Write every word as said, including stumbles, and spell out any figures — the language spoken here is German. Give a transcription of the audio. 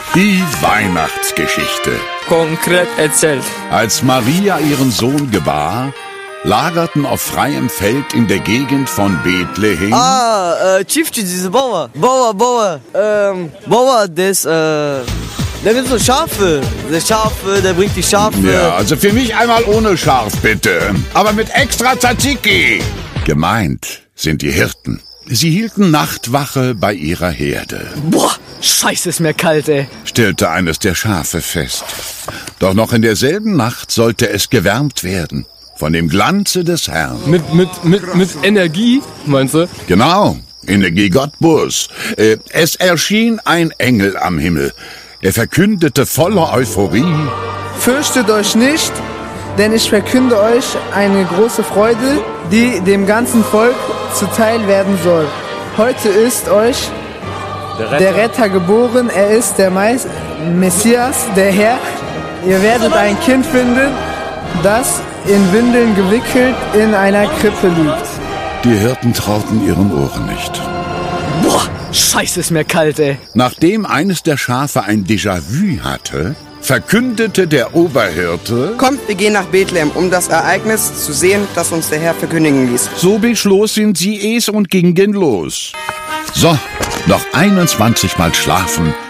Die Weihnachtsgeschichte. Konkret erzählt. Als Maria ihren Sohn gebar, lagerten auf freiem Feld in der Gegend von Bethlehem. Ah, äh, Çiftçi, diese Bauer. Bauer, Bauer. Ähm, Bauer, des, äh, der will so Schafe. Der Schafe, der bringt die Schafe. Ja, also für mich einmal ohne Schaf, bitte. Aber mit extra Tzatziki. Gemeint sind die Hirten. Sie hielten Nachtwache bei ihrer Herde. Boah, scheiße, ist mir kalt, ey. Stellte eines der Schafe fest. Doch noch in derselben Nacht sollte es gewärmt werden. Von dem Glanze des Herrn. Mit, mit, mit, mit Energie, meinst du? Genau, Energie Gottbus. Äh, es erschien ein Engel am Himmel. Er verkündete voller Euphorie: Fürchtet euch nicht, denn ich verkünde euch eine große Freude, die dem ganzen Volk zuteil werden soll. Heute ist euch der Retter, der Retter geboren, er ist der Mais- Messias, der Herr. Ihr werdet ein Kind finden, das in Windeln gewickelt in einer Krippe liegt. Die Hirten trauten ihren Ohren nicht. Boah, scheiße, ist mir kalt, ey. Nachdem eines der Schafe ein Déjà-vu hatte, verkündete der Oberhirte: Kommt, wir gehen nach Bethlehem, um das Ereignis zu sehen, das uns der Herr verkündigen ließ. So beschlossen sie es und gingen los. So, noch einundzwanzig Mal schlafen